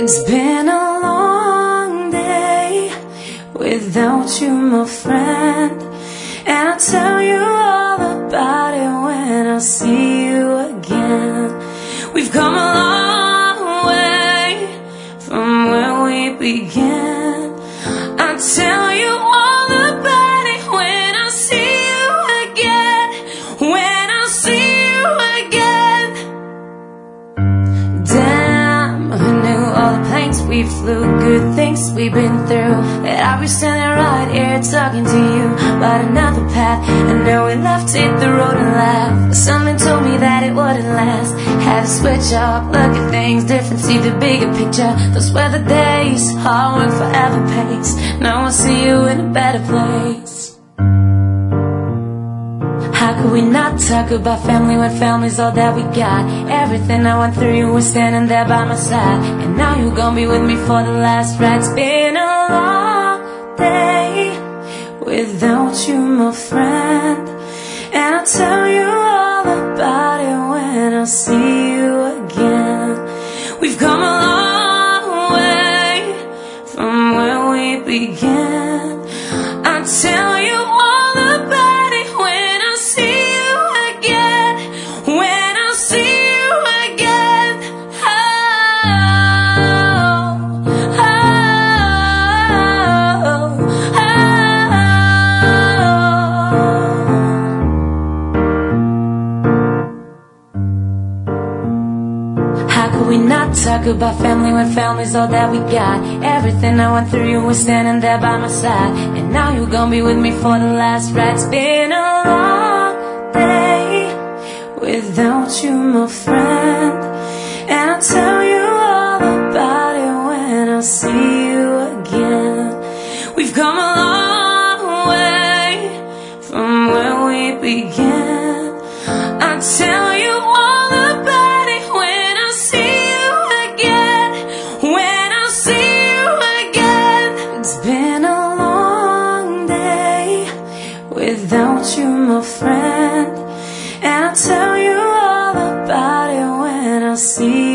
It's been a long day without you, my friend, and I'll tell you all about it when I see you again. We've come a long way from where we began. I'll tell you all about it when I see you again. When I see you again. Damn, who knew all the planes we flew, good things we've been through, that I'll be standing right here talking to you about another path. And now we left, hit the road and laughed. Something told me that it wouldn't last. Had to switch up, look at things different, see the bigger picture. Those were the days, hard work forever pays. Now I see you in a better place. How could we not talk about family when family's all that we got? Everything I went through, you were standing there by my side. And now you're gonna be with me for the last ride. It's been a long day without you, my friend, and I'll tell you all about it when I see you again. We've come a long way from where we began. I'll tell you all about it when I see you again. When I see you again. How could we not talk about family when family's all that we got? Everything I went through, you were standing there by my side. And now you're gonna be with me for the last ride. It's been a long day without you, my friend, and I'll tell you all about it when I see you again. We've come a long way from where we began. I'll tell you all about it when I see you again. When I see you again. It's been a long day without you, my friend, and I'll tell you all about it when I see you.